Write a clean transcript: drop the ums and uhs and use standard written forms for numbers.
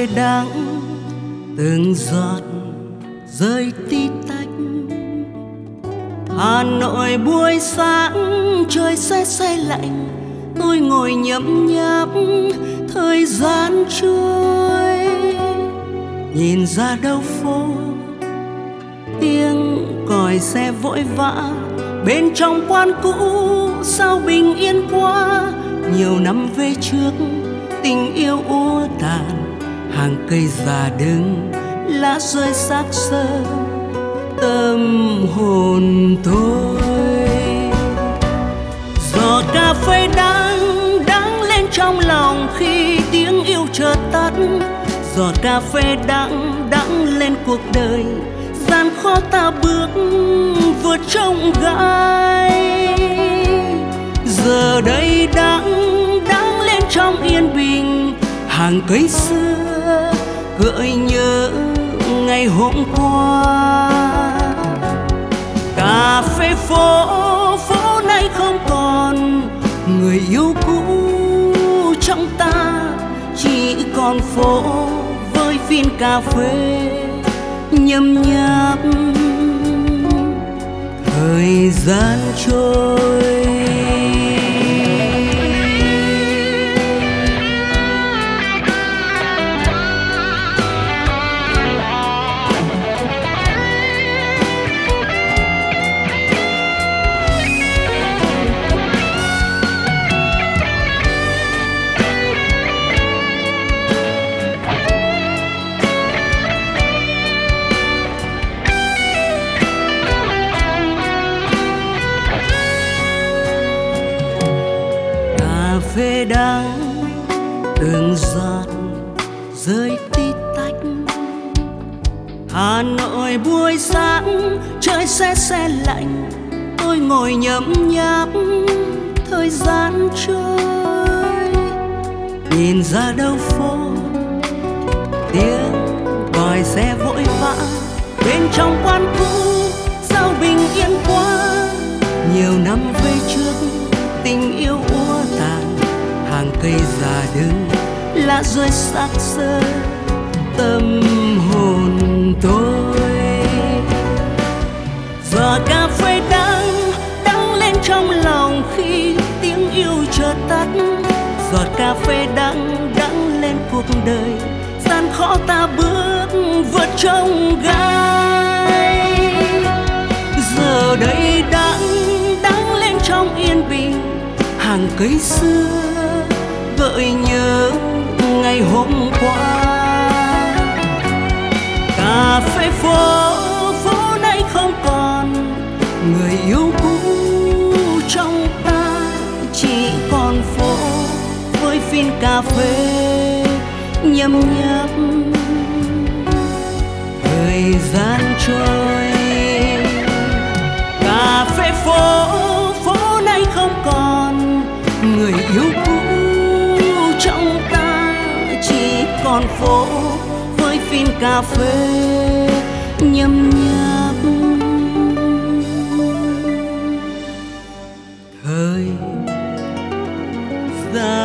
đắng từng giọt rơi tí tách. Hà Nội buổi sáng trời se lạnh, tôi ngồi nhấm nháp thời gian trôi. Nhìn ra đầu phố tiếng còi xe vội vã, bên trong quán cũ sao bình yên quá. Nhiều năm về trước tình yêu úa tàn, hàng cây già đứng lá rơi xác xơ tâm hồn tôi. Giọt cà phê đắng lên trong lòng khi tiếng yêu chợt tắt. Giọt cà phê đắng lên cuộc đời, gian khó ta bước vượt trông gai. Giờ đây đắng lên trong yên bình, hàng cây xưa gợi nhớ ngày hôm qua. Cà phê phố nay không còn người yêu cũ trong ta, chỉ còn phố với phin cà phê nhâm nháp thời gian trôi. Phê đắng từng giọt rơi tí tách. Hà Nội buổi sáng trời se lạnh, tôi ngồi nhấm nháp thời gian trôi. Nhìn ra đầu phố tiếng còi xe vội vã, bên trong quán cũ sao bình yên quá. Nhiều năm về trước tình yêu úa tàn, hàng cây già đứng lá rơi xác xơ tâm hồn tôi. Giọt cà phê đắng lên trong lòng khi tiếng yêu chợt tắt. Giọt cà phê đắng lên cuộc đời, gian khó ta bước vượt trông gai. Giờ đây đắng lên trong yên bình, hàng cây xưa gợi nhớ ngày hôm qua. Cà phê phố nay không còn người yêu cũ trong ta, chỉ còn phố với phin cà phê nhâm nháp thời gian trôi. Cà phê phố nay không còn người yêu cũ trong ta, chỉ còn phố với phin cà phê nhâm nháp thời gian.